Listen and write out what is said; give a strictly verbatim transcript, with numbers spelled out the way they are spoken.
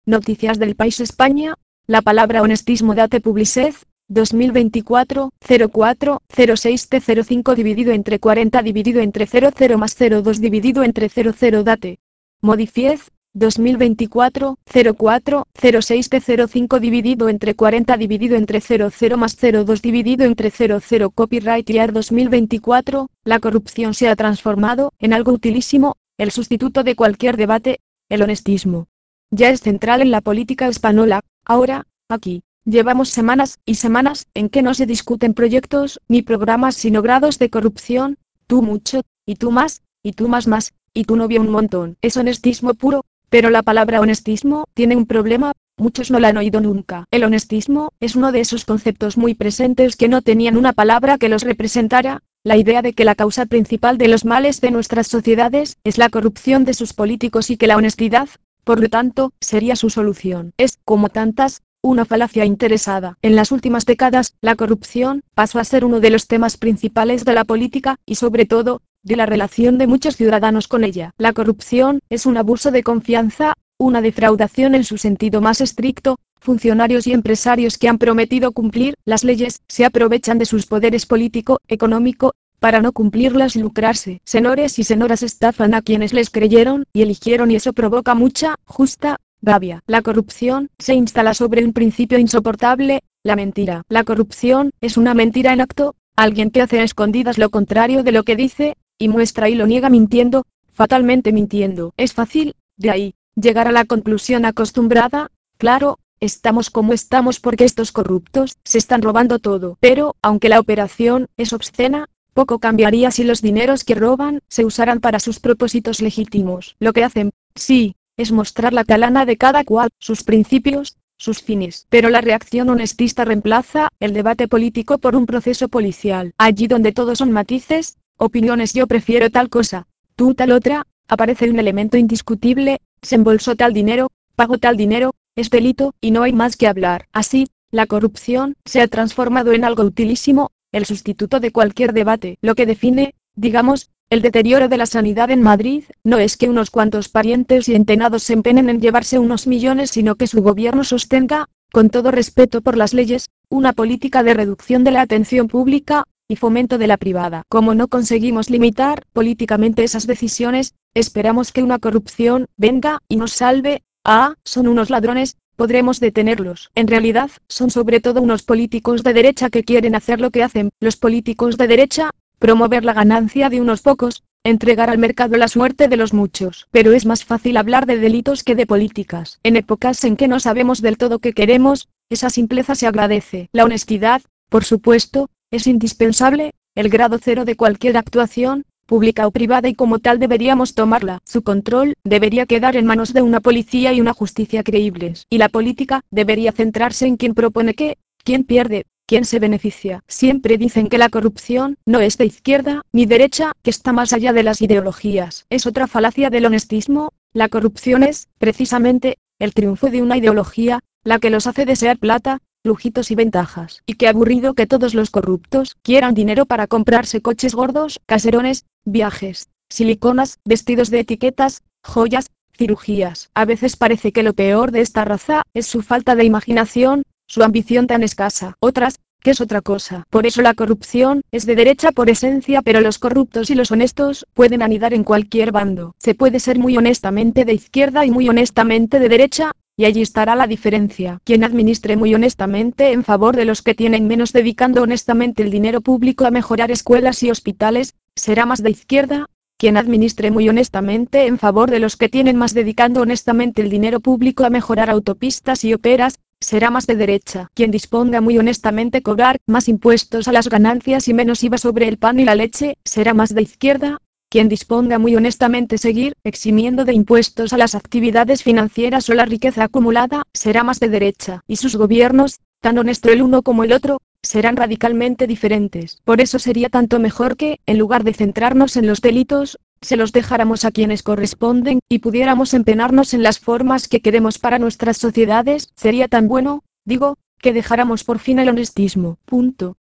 Noticias del País España. La palabra honestismo date publicez, dos mil veinticuatro, cero cuatro, cero seis T cero cinco dividido entre cuarenta dividido entre cero cero más cero dos dividido entre cero cero date. Modifiez, dos mil veinticuatro, cero cuatro, cero seis T cero cinco dividido entre cuarenta dividido entre cero cero más cero dos dividido entre cero cero Copyright Year dos mil veinticuatro, la corrupción se ha transformado en algo utilísimo, el sustituto de cualquier debate, el honestismo. Ya es central en la política española, ahora, aquí. Llevamos semanas y semanas en que no se discuten proyectos ni programas sino grados de corrupción, tú mucho, y tú más, y tú más más, y tu novio un montón. Es honestismo puro, pero la palabra honestismo tiene un problema, muchos no la han oído nunca. El honestismo es uno de esos conceptos muy presentes que no tenían una palabra que los representara, la idea de que la causa principal de los males de nuestras sociedades es la corrupción de sus políticos y que la honestidad, por lo tanto, sería su solución. Es, como tantas, una falacia interesada. En las últimas décadas, la corrupción pasó a ser uno de los temas principales de la política, y sobre todo, de la relación de muchos ciudadanos con ella. La corrupción es un abuso de confianza, una defraudación en su sentido más estricto. Funcionarios y empresarios que han prometido cumplir las leyes se aprovechan de sus poderes político, económico, para no cumplirlas y lucrarse. Senores y senoras estafan a quienes les creyeron y eligieron y eso provoca mucha, justa, rabia. La corrupción se instala sobre un principio insoportable, la mentira. La corrupción es una mentira en acto, alguien que hace a escondidas lo contrario de lo que dice, y muestra y lo niega mintiendo, fatalmente mintiendo. Es fácil, de ahí, llegar a la conclusión acostumbrada, claro, estamos como estamos porque estos corruptos se están robando todo. Pero, aunque la operación es obscena, poco cambiaría si los dineros que roban se usaran para sus propósitos legítimos. Lo que hacen, sí, es mostrar la talana de cada cual, sus principios, sus fines. Pero la reacción honestista reemplaza el debate político por un proceso policial. Allí donde todos son matices, opiniones yo prefiero tal cosa, tú tal otra, aparece un elemento indiscutible, se embolsó tal dinero, pago tal dinero, es delito, y no hay más que hablar. Así, la corrupción se ha transformado en algo utilísimo, el sustituto de cualquier debate. Lo que define, digamos, el deterioro de la sanidad en Madrid, no es que unos cuantos parientes y entenados se empeñen en llevarse unos millones sino que su gobierno sostenga, con todo respeto por las leyes, una política de reducción de la atención pública, y fomento de la privada. Como no conseguimos limitar políticamente esas decisiones, esperamos que una corrupción venga y nos salve. Ah, son unos ladrones, podremos detenerlos. En realidad, son sobre todo unos políticos de derecha que quieren hacer lo que hacen los políticos de derecha, promover la ganancia de unos pocos, entregar al mercado la suerte de los muchos. Pero es más fácil hablar de delitos que de políticas. En épocas en que no sabemos del todo qué queremos, esa simpleza se agradece. La honestidad, por supuesto, es indispensable, el grado cero de cualquier actuación, pública o privada y como tal deberíamos tomarla. Su control debería quedar en manos de una policía y una justicia creíbles. Y la política debería centrarse en quién propone qué, quién pierde, quién se beneficia. Siempre dicen que la corrupción no es de izquierda ni derecha, que está más allá de las ideologías. Es otra falacia del honestismo. La corrupción es, precisamente, el triunfo de una ideología, la que los hace desear plata, lujitos y ventajas. Y qué aburrido que todos los corruptos quieran dinero para comprarse coches gordos, caserones, viajes, siliconas, vestidos de etiquetas, joyas, cirugías. A veces parece que lo peor de esta raza es su falta de imaginación, su ambición tan escasa. Otras, que es otra cosa. Por eso la corrupción es de derecha por esencia, pero los corruptos y los honestos pueden anidar en cualquier bando. Se puede ser muy honestamente de izquierda y muy honestamente de derecha, y allí estará la diferencia. Quien administre muy honestamente en favor de los que tienen menos dedicando honestamente el dinero público a mejorar escuelas y hospitales, será más de izquierda. Quien administre muy honestamente en favor de los que tienen más dedicando honestamente el dinero público a mejorar autopistas y óperas, será más de derecha. Quien disponga muy honestamente cobrar más impuestos a las ganancias y menos I V A sobre el pan y la leche, será más de izquierda. Quien disponga muy honestamente seguir eximiendo de impuestos a las actividades financieras o la riqueza acumulada, será más de derecha. Y sus gobiernos, tan honesto el uno como el otro, serán radicalmente diferentes. Por eso sería tanto mejor que, en lugar de centrarnos en los delitos, se los dejáramos a quienes corresponden, y pudiéramos empeñarnos en las formas que queremos para nuestras sociedades. Sería tan bueno, digo, que dejáramos por fin el honestismo. Punto.